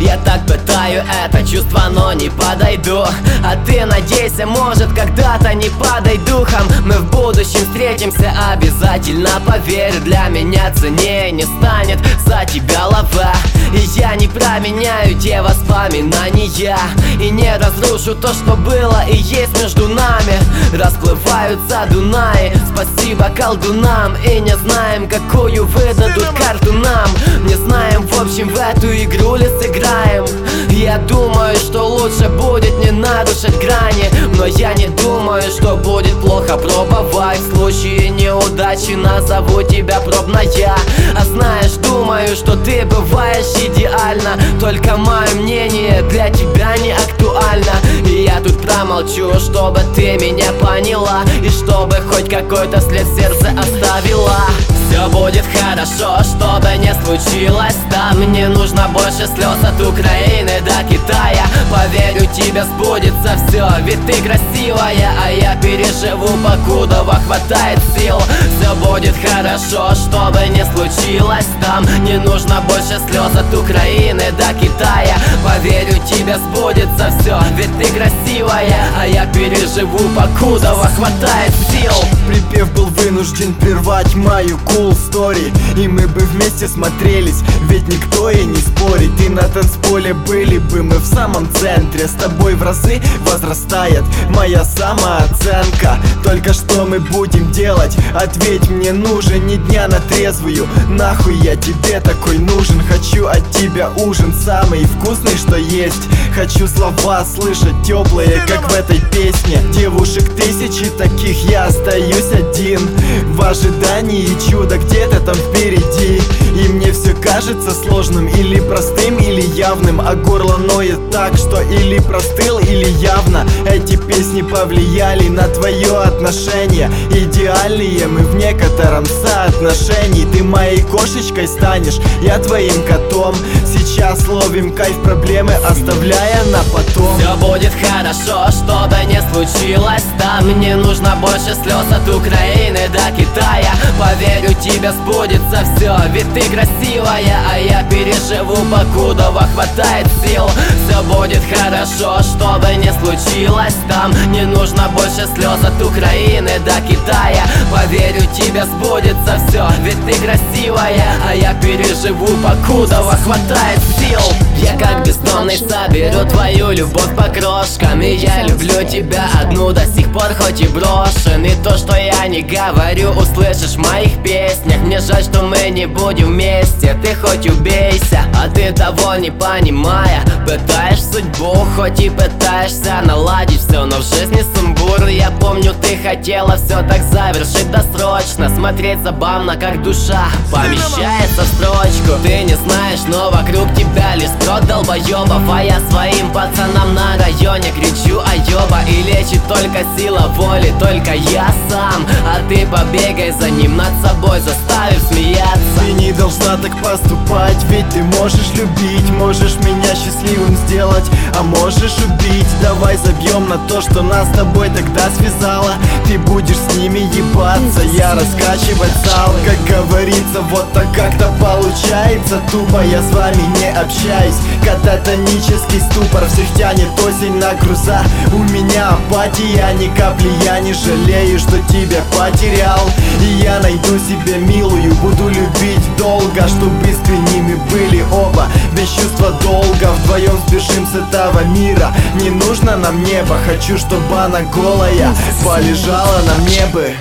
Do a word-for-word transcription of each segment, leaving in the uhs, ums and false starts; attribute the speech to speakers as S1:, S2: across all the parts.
S1: Я так пытаю это чувство, но не подойду. А ты надейся, может когда-то не падай духом. Мы в будущем встретимся обязательно, поверь. Для меня ценнее не станет за тебя лава. И я не променяю те воспоминания, и не разрушу то, что было и есть между нами. Расплываются Дунаи, спасибо колдунам. И не знаем, какую выдадут карту нам. Не знаем, в общем, в эту игру ли сыграем. Я думаю, что лучше будет не нарушить грани, но я не думаю, что будет плохо пробовать. В случае неудачи назову тебя пробная. А знаешь, думаю, что ты бываешь идеально, только мое мнение для тебя не актуально. И я тут промолчу, чтобы ты меня поняла, и чтобы хоть какой-то след в сердце оставила. Все будет хорошо, что бы ни случилось там. Мне нужно больше слез от Украины до Китая. Поверю, тебе сбудется все, ведь ты красивая, а я переживу, покуда хватает сил. Все будет хорошо, что бы ни случилось там. Не нужно больше слез от Украины до Китая. Поверю, тебе сбудется все, ведь ты красивая, а я переживу, покуда хватает сил.
S2: Припев был вынужден прервать мою cool story, и мы бы вместе смотрелись, ведь никто и не спорит. И на танцполе были бы мы в самом центре. С тобой в разы возрастает моя самооценка. Только что мы будем делать? Ответь мне, нужен ни дня на трезвую. Нахуй я тебе такой нужен? Хочу от тебя ужин самый вкусный, что есть. Хочу слова слышать теплые, как в этой песне. Девушек тысячи таких, я остаюсь один в ожидании чуда где-то там впереди. И мне все кажется сложным или простым, или явным, а горло ноет так, что или простыл, или явно. Эти песни повлияли на твое отношение. Идеальные мы в некотором соотношении. Ты моей кошечкой станешь, я твоим котом. Сейчас ловим кайф, проблемы оставляя на потом.
S1: Все будет хорошо, что бы ни случилось там. Мне нужно больше слез от Украины до Китая. Поверю, тебе сбудется все, ведь ты красивая, а я переживу, покуда хватает сил. Все будет хорошо, что бы ни случилось там. Не нужно больше слез от Украины до Китая. Поверю, тебе сбудется все, ведь ты красивая, а я переживу, покуда хватает сил. Я как бездомный соберу твою любовь по крошкам. И я люблю тебя одну до сих пор, хоть и брошен. И то, что я не говорю, услышишь в моих песнях. Мне жаль, что мы не будем вместе, ты хоть убейся. А ты того не понимая, пытаешь судьбу, хоть и пытаешься наладить все, но в жизни сумбур. Я помню, ты хотела все так завершить досрочно. Смотреть забавно, как душа помещается в строчку. Ты не знаешь, но вокруг тебя лишь спрот долбоебов. А я своим пацанам на районе кричу айоба. И лечит только сила воли, только я сам. А ты побегай за ним над собой, заставив смеяться.
S2: Ты не должна так поступать, ведь ты можешь любить. Можешь меня счастливым сделать, а можешь убить. Давай забьем на то, что нас с тобой тогда связало. Ты будешь с ними ебаться, я раскачивать зал. Как говорится, вот так как-то получается. Тупо я с вами не общаюсь. Кататонический ступор, всех тянет осень на груза. У меня апатия, ни капли я не жалею, что тебя потерял. И я найду себе милую, буду любить долго, чтоб искренними были оба. Без чувства долга вдвоем сбежим с этого мира. Не нужно нам небо, хочу, чтобы она голая полежала на мне бы.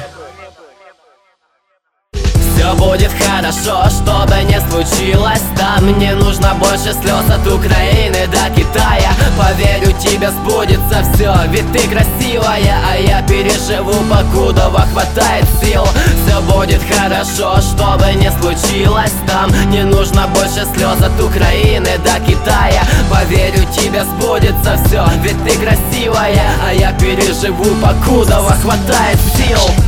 S1: Все будет хорошо, что бы ни случилось там. Мне нужно больше слез от Украины до Китая. Поверю, тебе сбудется все, ведь ты красивая, а я переживу, покуда хватает сил. Все будет хорошо, что бы ни случилось там. Не нужно больше слез от Украины до Китая. Поверю, тебе сбудется все, ведь ты красивая, а я переживу, покуда хватает сил.